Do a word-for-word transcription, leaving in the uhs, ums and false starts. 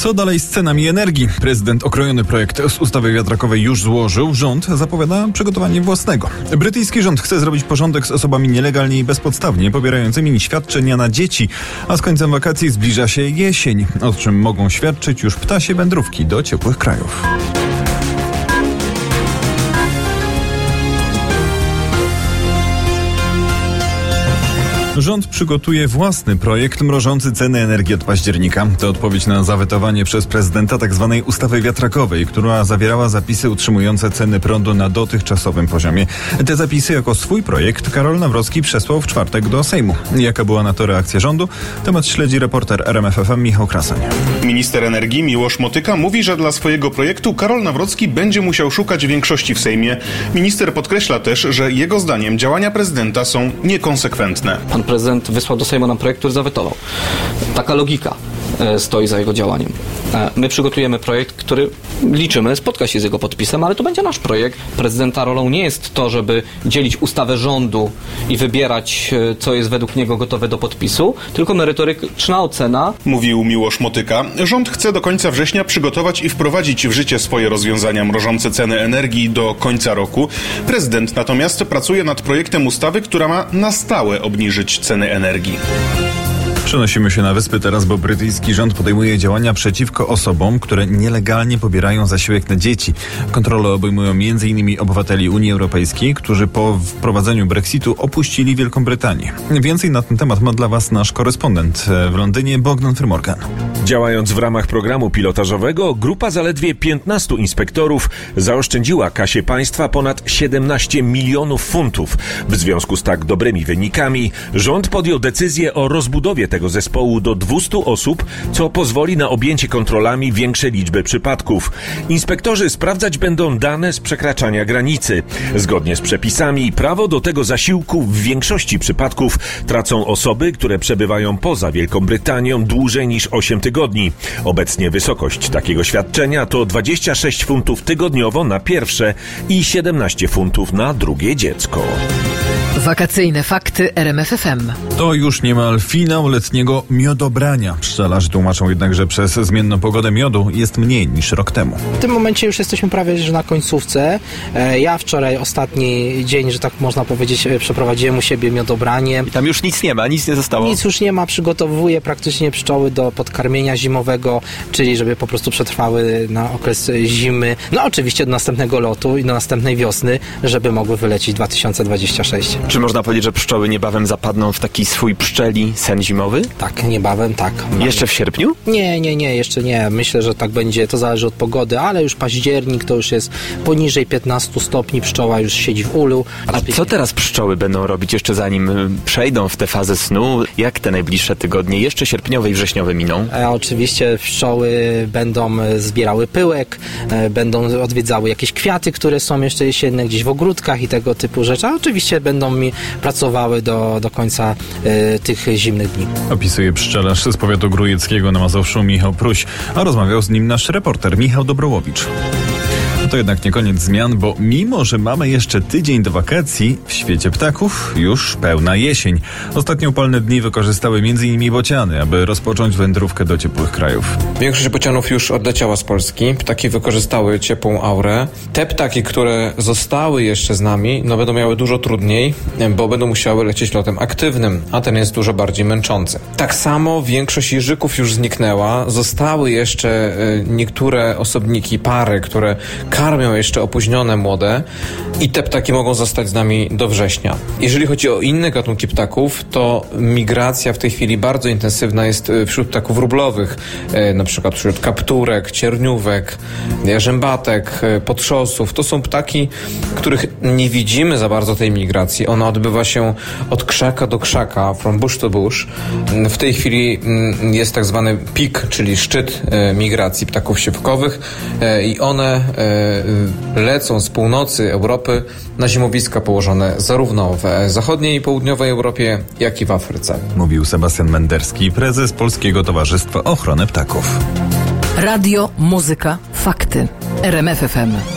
Co dalej z cenami energii? Prezydent okrojony projekt z ustawy wiatrakowej już złożył. Rząd zapowiada przygotowanie własnego. Brytyjski rząd chce zrobić porządek z osobami nielegalnie i bezpodstawnie pobierającymi świadczenia na dzieci. A z końcem wakacji zbliża się jesień, o czym mogą świadczyć już ptasie wędrówki do ciepłych krajów. Rząd przygotuje własny projekt mrożący ceny energii od października. To odpowiedź na zawetowanie przez prezydenta tzw. ustawy wiatrakowej, która zawierała zapisy utrzymujące ceny prądu na dotychczasowym poziomie. Te zapisy jako swój projekt Karol Nawrocki przesłał w czwartek do Sejmu. Jaka była na to reakcja rządu? Temat śledzi reporter R M F F M Michał Krasań. Minister energii Miłosz Motyka mówi, że dla swojego projektu Karol Nawrocki będzie musiał szukać większości w Sejmie. Minister podkreśla też, że jego zdaniem działania prezydenta są niekonsekwentne. Pan prezydent wysłał do Sejmu nam projekt, który zawetował. Taka logika stoi za jego działaniem. My przygotujemy projekt, który liczymy, spotka się z jego podpisem, ale to będzie nasz projekt. Prezydenta rolą nie jest to, żeby dzielić ustawę rządu i wybierać, co jest według niego gotowe do podpisu, tylko merytoryczna ocena. Mówił Miłosz Motyka. Rząd chce do końca września przygotować i wprowadzić w życie swoje rozwiązania mrożące ceny energii do końca roku. Prezydent natomiast pracuje nad projektem ustawy, która ma na stałe obniżyć ceny energii. Przenosimy się na wyspy teraz, bo brytyjski rząd podejmuje działania przeciwko osobom, które nielegalnie pobierają zasiłek na dzieci. Kontrole obejmują między innymi obywateli Unii Europejskiej, którzy po wprowadzeniu Brexitu opuścili Wielką Brytanię. Więcej na ten temat ma dla Was nasz korespondent w Londynie, Bogdan Frymorgan. Działając w ramach programu pilotażowego, grupa zaledwie piętnastu inspektorów zaoszczędziła kasie państwa ponad siedemnaście milionów funtów. W związku z tak dobrymi wynikami rząd podjął decyzję o rozbudowie tego zespołu do dwustu osób, co pozwoli na objęcie kontrolami większej liczby przypadków. Inspektorzy sprawdzać będą dane z przekraczania granicy. Zgodnie z przepisami prawo do tego zasiłku w większości przypadków tracą osoby, które przebywają poza Wielką Brytanią dłużej niż osiem tygodni. Obecnie wysokość takiego świadczenia to dwadzieścia sześć funtów tygodniowo na pierwsze i siedemnaście funtów na drugie dziecko. Wakacyjne fakty R M F F M. To już niemal finał letniego miodobrania. Pszczelarze tłumaczą jednak, że przez zmienną pogodę miodu jest mniej niż rok temu. W tym momencie już jesteśmy prawie że na końcówce. Ja wczoraj ostatni dzień, że tak można powiedzieć, przeprowadziłem u siebie miodobranie. I tam już nic nie ma, nic nie zostało? Nic już nie ma. Przygotowuję praktycznie pszczoły do podkarmienia zimowego, czyli żeby po prostu przetrwały na okres zimy. No oczywiście do następnego lotu i do następnej wiosny, żeby mogły wylecieć dwa tysiące dwudziesty szósty. Czy można powiedzieć, że pszczoły niebawem zapadną w taki swój pszczeli sen zimowy? Tak, niebawem, tak. Jeszcze w sierpniu? Nie, nie, nie, jeszcze nie. Myślę, że tak będzie, to zależy od pogody, ale już październik to już jest poniżej piętnastu stopni, pszczoła już siedzi w ulu. A co teraz pszczoły będą robić jeszcze zanim przejdą w tę fazę snu? Jak te najbliższe tygodnie, jeszcze sierpniowe i wrześniowe miną? E, oczywiście pszczoły będą zbierały pyłek, e, będą odwiedzały jakieś kwiaty, które są jeszcze jesienne gdzieś w ogródkach i tego typu rzeczy, a oczywiście będą mi pracowały do, do końca e, tych zimnych dni. Opisuje pszczelarz z powiatu grójeckiego na Mazowszu Michał Pruś, a rozmawiał z nim nasz reporter Michał Dobrołowicz. To jednak nie koniec zmian, bo mimo, że mamy jeszcze tydzień do wakacji, w świecie ptaków już pełna jesień. Ostatnie upalne dni wykorzystały między innymi bociany, aby rozpocząć wędrówkę do ciepłych krajów. Większość bocianów już odleciała z Polski. Ptaki wykorzystały ciepłą aurę. Te ptaki, które zostały jeszcze z nami, no będą miały dużo trudniej, bo będą musiały lecieć lotem aktywnym, a ten jest dużo bardziej męczący. Tak samo większość jeżyków już zniknęła. Zostały jeszcze niektóre osobniki, pary, które karmią jeszcze opóźnione młode i te ptaki mogą zostać z nami do września. Jeżeli chodzi o inne gatunki ptaków, to migracja w tej chwili bardzo intensywna jest wśród ptaków wróblowych, na przykład wśród kapturek, cierniówek, jarzębatek, potrzosów. To są ptaki, których nie widzimy za bardzo tej migracji. Ona odbywa się od krzaka do krzaka, from bush to bush. W tej chwili jest tak zwany pik, czyli szczyt migracji ptaków siewkowych i one lecą z północy Europy na zimowiska położone zarówno w zachodniej i południowej Europie, jak i w Afryce. Mówił Sebastian Menderski, prezes Polskiego Towarzystwa Ochrony Ptaków. Radio, muzyka, fakty. R M F F M.